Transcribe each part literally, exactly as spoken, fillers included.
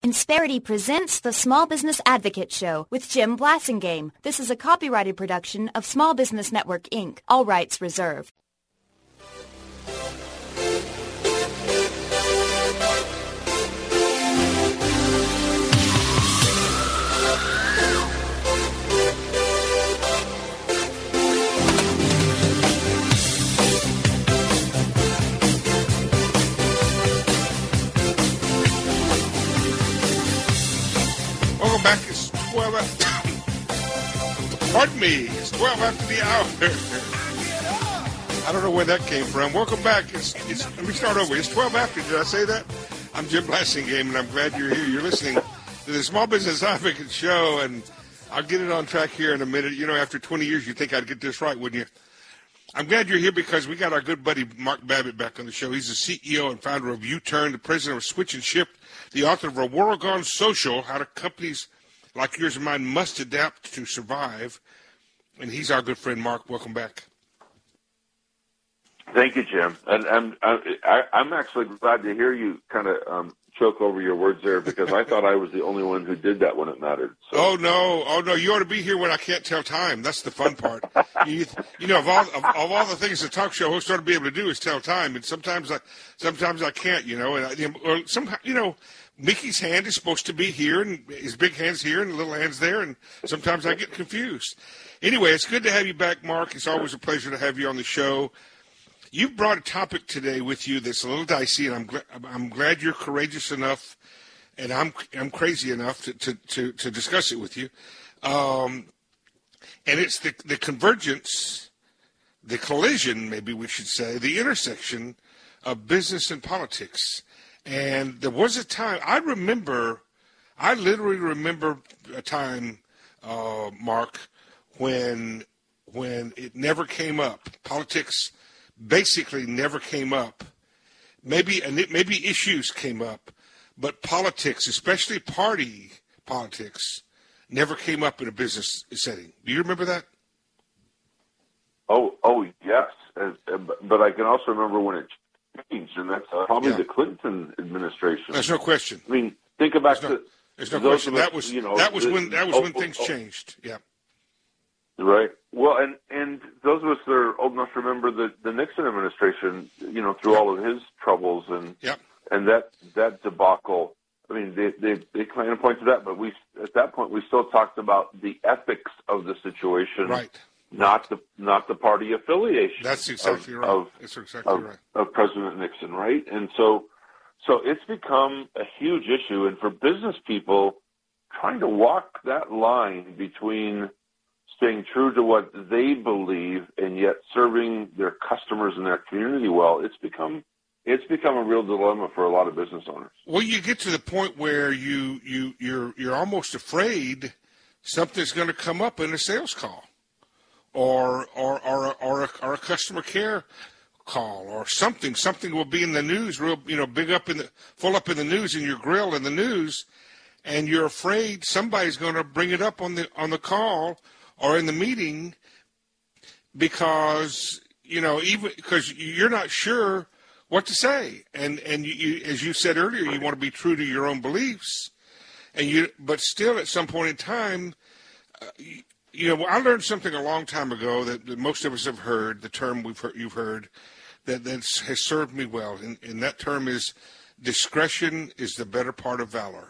Insperity presents the Small Business Advocate Show with Jim Blasingame. This is a copyrighted production of Small Business Network, Incorporated. All rights reserved. Welcome back. It's twelve after. Pardon me. It's twelve after the hour. I don't know where that came from. Welcome back. It's, it's, let me start over. It's twelve after. Did I say that? I'm Jim Blasingame, and I'm glad you're here. You're listening to the Small Business Advocate Show, and I'll get it on track here in a minute. You know, after twenty years, you'd think I'd get this right, wouldn't you? I'm glad you're here because we got our good buddy Mark Babbitt back on the show. He's the C E O and founder of U-Turn, the president of Switch and Ship, the author of A World Gone Social, How do Companies Like Yours and Mine Must Adapt to Survive. And he's our good friend, Mark. Welcome back. Thank you, Jim. And I'm, I, I'm actually glad to hear you kind of um, choke over your words there because I thought I was the only one who did that when it mattered. So. Oh, no. Oh, no. You ought to be here when I can't tell time. That's the fun part. you, you know, of all of, of all the things a talk show host ought to be able to do is tell time. And sometimes I sometimes I can't, you know. And I, or somehow, you know, Mickey's hand is supposed to be here, and his big hand's here, and the little hand's there, and sometimes I get confused. Anyway, it's good to have you back, Mark. It's always a pleasure to have you on the show. You've brought a topic today with you that's a little dicey, and I'm glad I'm glad you're courageous enough, and I'm I'm crazy enough to to, to, to discuss it with you. Um, and it's the the convergence, the collision, maybe we should say, the intersection of business and politics. And there was a time, I remember, I literally remember a time, uh, Mark, when when it never came up. Politics basically never came up. Maybe maybe issues came up, but politics, especially party politics, never came up in a business setting. Do you remember that? Oh, oh yes. Uh, but I can also remember when it changed, and that's uh, probably yeah. the Clinton administration. There's no question. I mean, think about there's no, the. There's no question. That was you know, that was the, when that was oh, when things oh, changed. Yeah. Right. Well, and, and those of us that are old enough to remember the, the Nixon administration, you know, through yep. all of his troubles and yep. and that that debacle. I mean, they they they kind of point to that, but we at that point we still talked about the ethics of the situation, right? Not the not the party affiliation. That's exactly of, right. Of, That's exactly of, right. Of President Nixon, right? And so so it's become a huge issue, and for business people trying to walk that line between staying true to what they believe and yet serving their customers and their community well, it's become it's become a real dilemma for a lot of business owners. Well, you get to the point where you you you're you're almost afraid something's going to come up in a sales call, or or or or a, or a customer care call, or something. Something will be in the news, real you know, big up in the full up in the news, in your grill in the news, and you're afraid somebody's going to bring it up on the on the call or in the meeting, because, you know, even because you're not sure what to say. And, and you, you, as you said earlier, you want to be true to your own beliefs. And you, but still at some point in time, uh, you, you know, I learned something a long time ago that, that most of us have heard, the term we've heard, you've heard, that that's, has served me well. And, and that term is discretion is the better part of valor.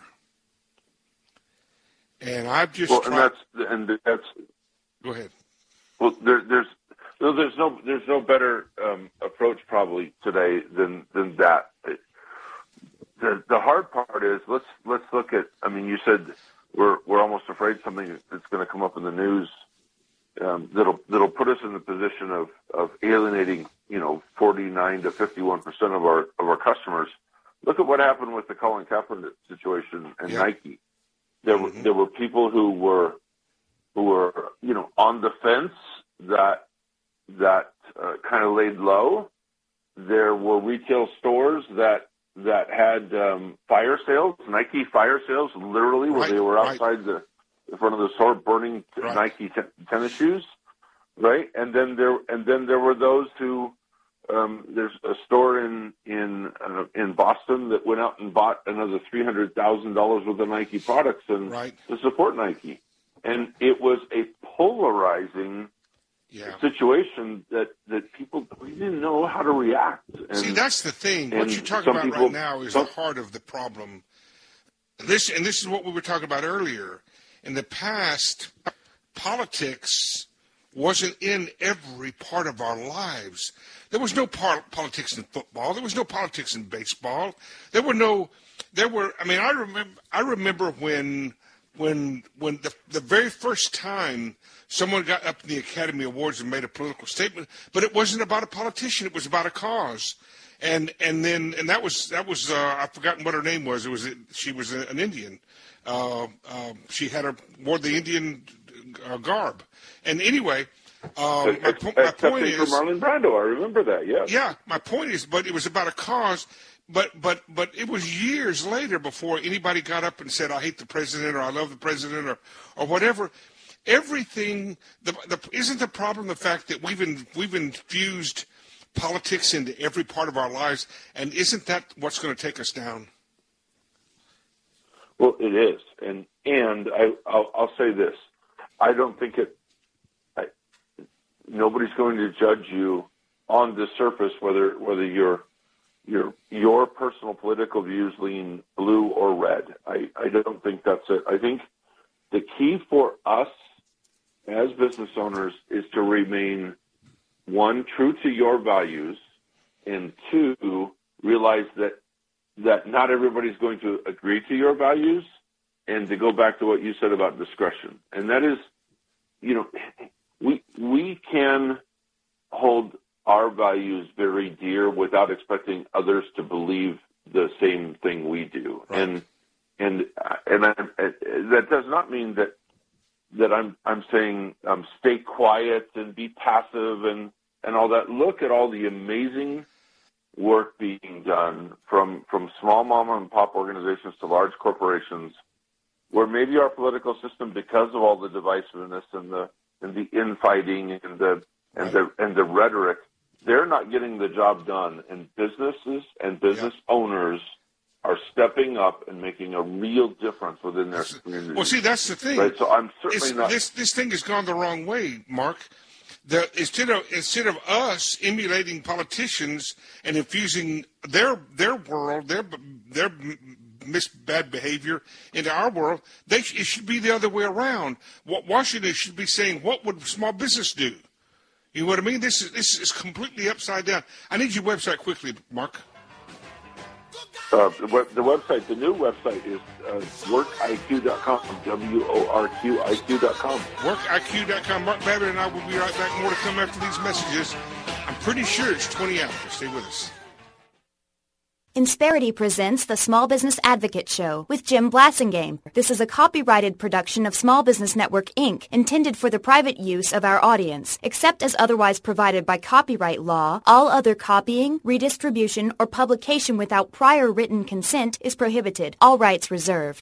And I've just well, tried. And that's, and that's, Go ahead. Well, there, there's no, there's no there's no better um, approach probably today than than that. The the hard part is let's let's look at. I mean, you said we're we're almost afraid something that's going to come up in the news um, that'll that'll put us in the position of, of alienating you know forty-nine to fifty-one percent of our of our customers. Look at what happened with the Colin Kaepernick situation and yeah. Nike. There mm-hmm. were there were people who were. who were, you know, on the fence that that uh, kind of laid low. There were retail stores that that had um, fire sales, Nike fire sales, literally, where right, they were outside right. the in front of the store burning t- right. Nike t- tennis shoes, right? And then there and then there were those who um, there's a store in in uh, in Boston that went out and bought another three hundred thousand dollars worth of Nike products and right. to support Nike, and it was a polarizing yeah. situation that that people we didn't know how to react. And, See, that's the thing. What you're talking about people, right now is some, the heart of the problem. This and this is what we were talking about earlier. In the past, politics wasn't in every part of our lives. There was no par- politics in football. There was no politics in baseball. There were no. There were. I mean, I remember. I remember when when when the the very first time someone got up in the Academy Awards and made a political statement, but it wasn't about a politician. It was about a cause. And and then and that was that was uh, I've forgotten what her name was. It was she was an Indian. Uh, uh, she had a wore the Indian uh, garb. And anyway, um, my, po- my point is for Marlon Brando. I remember that. Yeah. Yeah. My point is, but it was about a cause. But but but it was years later before anybody got up and said, "I hate the president" or "I love the president" or or whatever. Everything. The, the isn't the problem the fact that we've in, we've infused politics into every part of our lives, and isn't that what's going to take us down? Well, it is, and and I I'll, I'll say this: I don't think it. I, nobody's going to judge you on the surface whether whether your your your personal political views lean blue or red. I, I don't think that's it. I think the key for us as business owners is to remain, one, true to your values, and two, realize that that not everybody's going to agree to your values, and to go back to what you said about discretion. And that is, you know, we we can hold our values very dear without expecting others to believe the same thing we do. Right. And and and I, that does not mean that that I'm I'm saying um, stay quiet and be passive and and all that. Look at all the amazing work being done from from small mom and pop organizations to large corporations, where maybe our political system, because of all the divisiveness and the and the infighting and the and the and the rhetoric, they're not getting the job done. And businesses and business yeah. owners are stepping up and making a real difference within their community. Well, see, that's the thing. Right? So I'm certainly it's, not. This this thing has gone the wrong way, Mark. The, instead of instead of us emulating politicians and infusing their their world, their their mis bad behavior into our world, they it should be the other way around. What Washington should be saying, what would small business do? You know what I mean? This is this is completely upside down. I need your website quickly, Mark. Uh, the, web, the website, the new website is uh, work I Q dot com, W O R Q I Q dot com. work I Q dot com. Mark Babbitt and I will be right back. More to come after these messages. I'm pretty sure it's twenty after. Stay with us. Insperity presents the Small Business Advocate Show with Jim Blasingame. This is a copyrighted production of Small Business Network, Incorporated, intended for the private use of our audience. Except as otherwise provided by copyright law, all other copying, redistribution, or publication without prior written consent is prohibited. All rights reserved.